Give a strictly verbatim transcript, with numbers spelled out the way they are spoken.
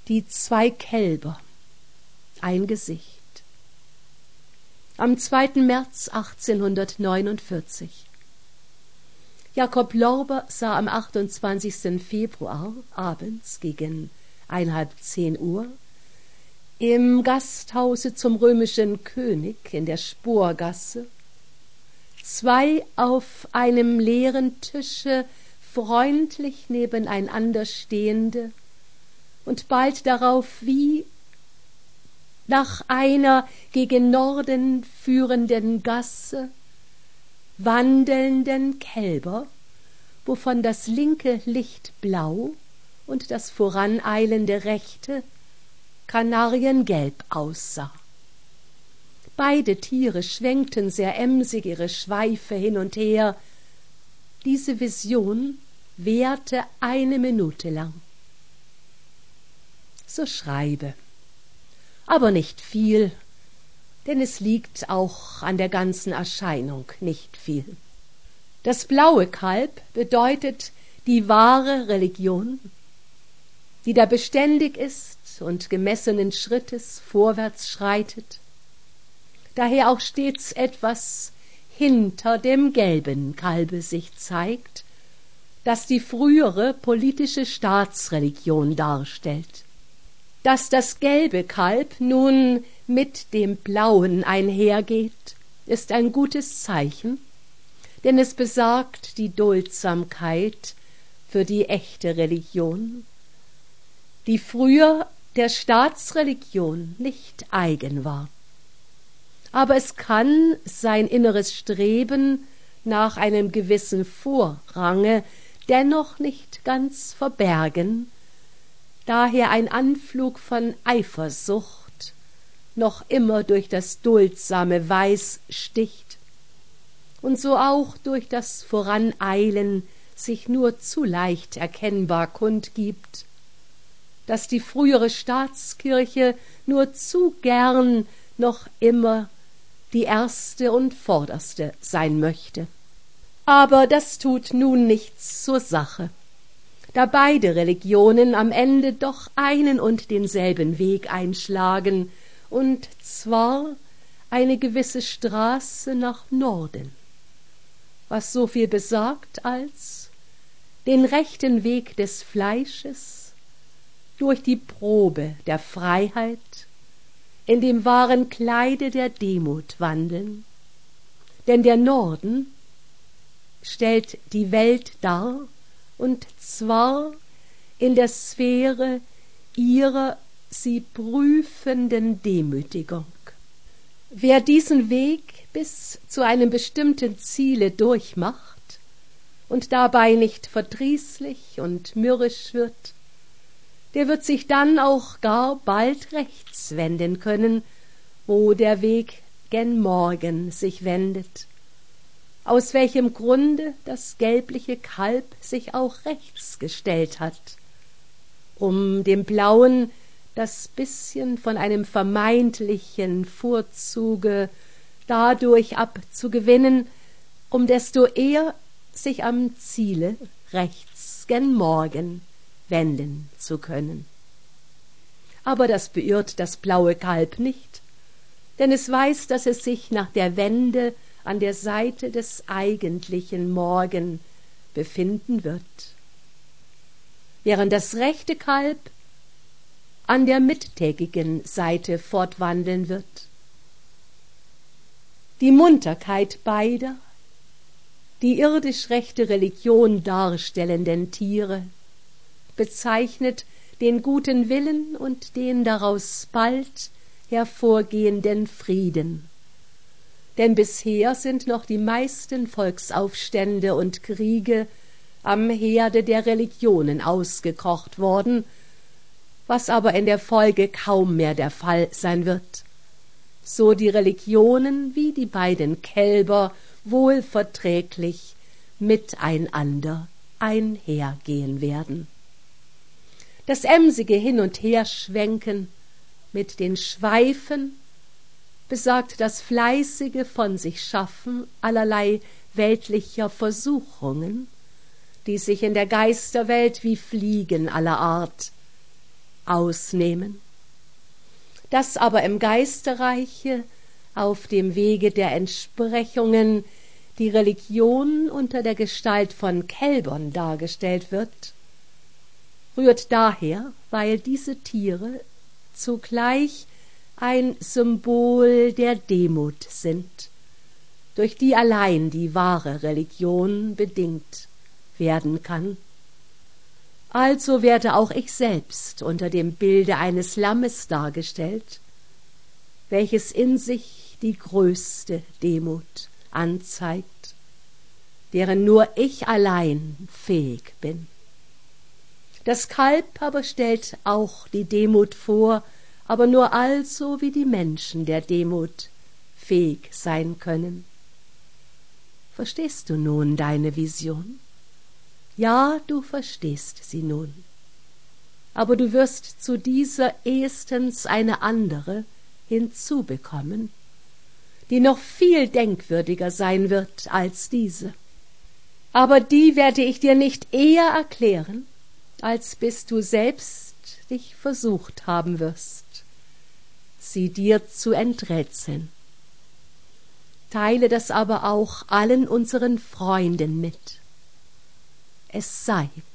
Die zwei Kälber, ein Gesicht. Am zweiten März achtzehnhundertneunundvierzig. Jakob Lorber sah am achtundzwanzigsten Februar abends gegen einhalb zehn Uhr im Gasthause zum römischen König in der Sporgasse zwei auf einem leeren Tische freundlich nebeneinander stehende und bald darauf wie nach einer gegen Norden führenden Gasse wandelnden Kälber, wovon das linke lichtblau und das voraneilende rechte kanariengelb aussah. Beide Tiere schwenkten sehr emsig ihre Schweife hin und her. Diese Vision währte eine Minute lang. So schreibe, aber nicht viel, denn es liegt auch an der ganzen Erscheinung nicht viel. Das blaue Kalb bedeutet die wahre Religion, die da beständig ist und gemessenen Schrittes vorwärts schreitet, daher auch stets etwas hinter dem gelben Kalbe sich zeigt, das die frühere politische Staatsreligion darstellt. Dass das gelbe Kalb nun mit dem blauen einhergeht, ist ein gutes Zeichen, denn es besagt die Duldsamkeit für die echte Religion, die früher der Staatsreligion nicht eigen war. Aber es kann sein inneres Streben nach einem gewissen Vorrange dennoch nicht ganz verbergen, daher ein Anflug von Eifersucht noch immer durch das duldsame Weiß sticht und so auch durch das Voraneilen sich nur zu leicht erkennbar kundgibt, dass die frühere Staatskirche nur zu gern noch immer die erste und vorderste sein möchte. Aber das tut nun nichts zur Sache, da beide Religionen am Ende doch einen und denselben Weg einschlagen, und zwar eine gewisse Straße nach Norden, was so viel besagt als den rechten Weg des Fleisches durch die Probe der Freiheit in dem wahren Kleide der Demut wandeln, denn der Norden stellt die Welt dar, und zwar in der Sphäre ihrer sie prüfenden Demütigung. Wer diesen Weg bis zu einem bestimmten Ziele durchmacht und dabei nicht verdrießlich und mürrisch wird, der wird sich dann auch gar bald rechts wenden können, wo der Weg gen Morgen sich wendet, aus welchem Grunde das gelbliche Kalb sich auch rechts gestellt hat, um dem Blauen das bisschen von einem vermeintlichen Vorzuge dadurch abzugewinnen, um desto eher sich am Ziele rechts gen Morgen wenden zu können. Aber das beirrt das blaue Kalb nicht, denn es weiß, dass es sich nach der Wende an der Seite des eigentlichen Morgen befinden wird, während das rechte Kalb an der mittägigen Seite fortwandeln wird. Die Munterkeit beider, die irdisch rechte Religion darstellenden Tiere, bezeichnet den guten Willen und den daraus bald hervorgehenden Frieden. Denn bisher sind noch die meisten Volksaufstände und Kriege am Herde der Religionen ausgekocht worden, was aber in der Folge kaum mehr der Fall sein wird, so die Religionen wie die beiden Kälber wohl verträglich miteinander einhergehen werden. Das emsige Hin- und Herschwenken mit den Schweifen besagt das fleißige von sich schaffen allerlei weltlicher Versuchungen, die sich in der Geisterwelt wie Fliegen aller Art ausnehmen. Dass aber im Geisterreiche auf dem Wege der Entsprechungen die Religion unter der Gestalt von Kälbern dargestellt wird, rührt daher, weil diese Tiere zugleich ein Symbol der Demut sind, durch die allein die wahre Religion bedingt werden kann. Also werde auch ich selbst unter dem Bilde eines Lammes dargestellt, welches in sich die größte Demut anzeigt, deren nur ich allein fähig bin. Das Kalb aber stellt auch die Demut vor, aber nur also, wie die Menschen der Demut fähig sein können. Verstehst du nun deine Vision? Ja, du verstehst sie nun. Aber du wirst zu dieser ehestens eine andere hinzubekommen, die noch viel denkwürdiger sein wird als diese. Aber die werde ich dir nicht eher erklären, als bis du selbst dich versucht haben wirst, sie dir zu enträtseln. Teile das aber auch allen unseren Freunden mit. Es sei